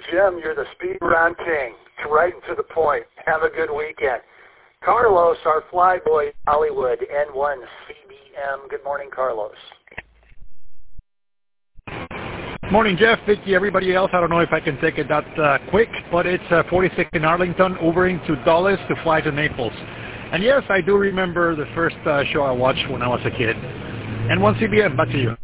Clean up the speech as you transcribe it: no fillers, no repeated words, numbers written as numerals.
Jim, you're the speed round king. Right and to the point. Have a good weekend. Carlos, our flyboy, Hollywood, N1 CBM. Good morning, Carlos. Morning, Jeff, Vicky, everybody else. I don't know if I can take it that quick, but it's 46 in Arlington, Ubering to Dulles to fly to Naples. And yes, I do remember the first show I watched when I was a kid. N1 CBM, back to you.